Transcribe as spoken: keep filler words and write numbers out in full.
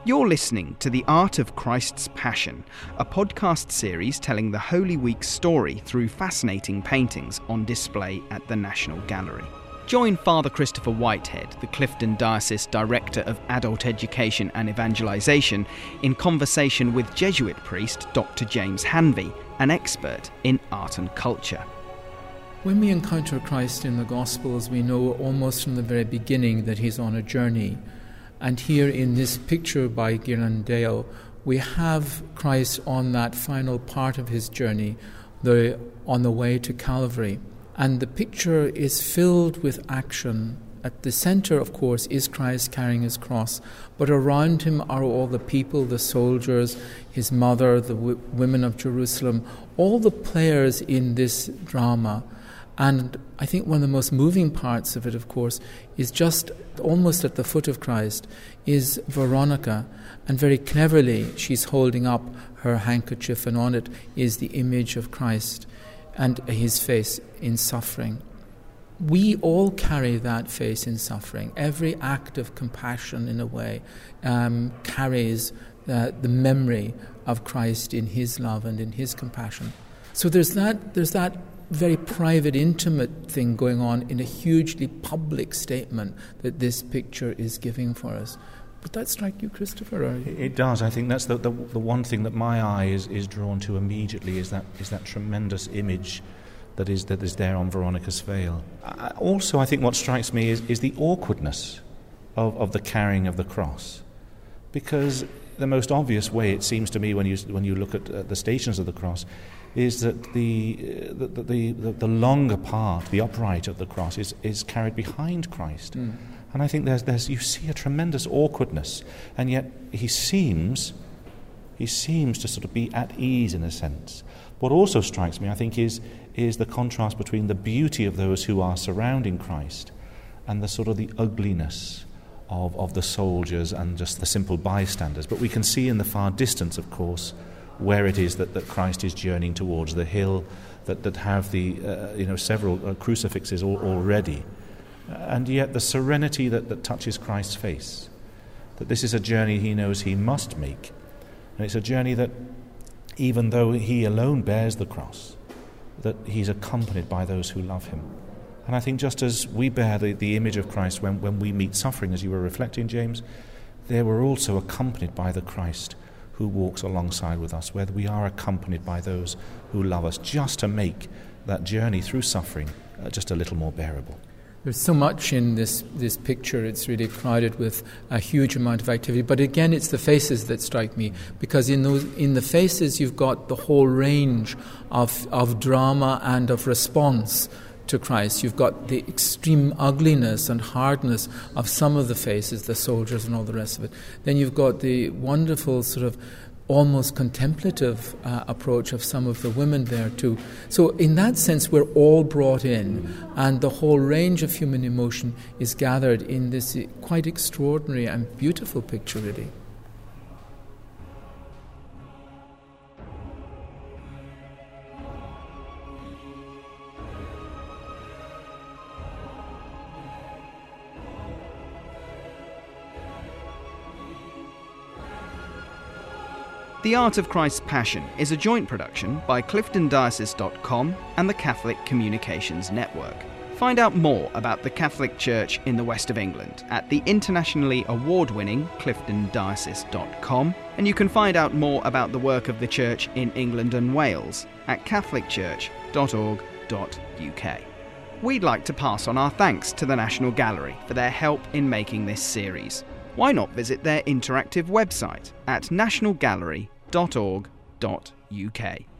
You're listening to The Art of Christ's Passion, a podcast series telling the Holy Week story through fascinating paintings on display at the National Gallery. Join Father Christopher Whitehead, the Clifton Diocese Director of Adult Education and Evangelisation, in conversation with Jesuit priest Doctor James Hanvey, an expert in art and culture. When we encounter Christ in the Gospels, we know almost from the very beginning that he's on a journey. And here in this picture by Ghirlandaio, we have Christ on that final part of his journey, the, on the way to Calvary. And the picture is filled with action. At the center, of course, is Christ carrying his cross, but around him are all the people, the soldiers, his mother, the w- women of Jerusalem, all the players in this drama. And I think one of the most moving parts of it, of course, is just almost at the foot of Christ is Veronica. And very cleverly, she's holding up her handkerchief, and on it is the image of Christ and his face in suffering. We all carry that face in suffering. Every act of compassion, in a way, um, carries uh, the memory of Christ in his love and in his compassion. So there's that. There's that. very private, intimate thing going on in a hugely public statement that this picture is giving for us. Would that strike you, Christopher? Or? It does. I think that's the, the the one thing that my eye is, is drawn to immediately is that is that tremendous image that is that is there on Veronica's veil. I, also, I think what strikes me is, is the awkwardness of, of the carrying of the cross, because the most obvious way, it seems to me, when you when you look at uh, the Stations of the Cross, is that the, uh, the, the the the longer part, the upright of the cross, is, is carried behind Christ. Mm. And I think there's there's you see a tremendous awkwardness, and yet he seems he seems to sort of be at ease in a sense. What also strikes me, I think, is is the contrast between the beauty of those who are surrounding Christ and the sort of the ugliness of, of the soldiers and just the simple bystanders. But we can see in the far distance, of course, where it is that, that Christ is journeying towards, the hill that, that have the uh, you know several uh, crucifixes al- already. And yet the serenity that, that touches Christ's face, that this is a journey he knows he must make. And it's a journey that, even though he alone bears the cross, that he's accompanied by those who love him. And I think just as we bear the, the image of Christ when, when we meet suffering, as you were reflecting, James, there we're also accompanied by the Christ who walks alongside with us, where we are accompanied by those who love us, just to make that journey through suffering uh, just a little more bearable. There's so much in this, this picture. It's really crowded with a huge amount of activity. But again, it's the faces that strike me, because in those in the faces you've got the whole range of of drama and of response to Christ. You've got the extreme ugliness and hardness of some of the faces, the soldiers and all the rest of it. Then you've got the wonderful sort of almost contemplative uh, approach of some of the women there too. So in that sense, we're all brought in, and the whole range of human emotion is gathered in this quite extraordinary and beautiful picture, really. The Art of Christ's Passion is a joint production by clifton diocese dot com and the Catholic Communications Network. Find out more about the Catholic Church in the West of England at the internationally award-winning clifton diocese dot com, and you can find out more about the work of the Church in England and Wales at catholic church dot org dot u k. We'd like to pass on our thanks to the National Gallery for their help in making this series. Why not visit their interactive website at national gallery dot org dot u k.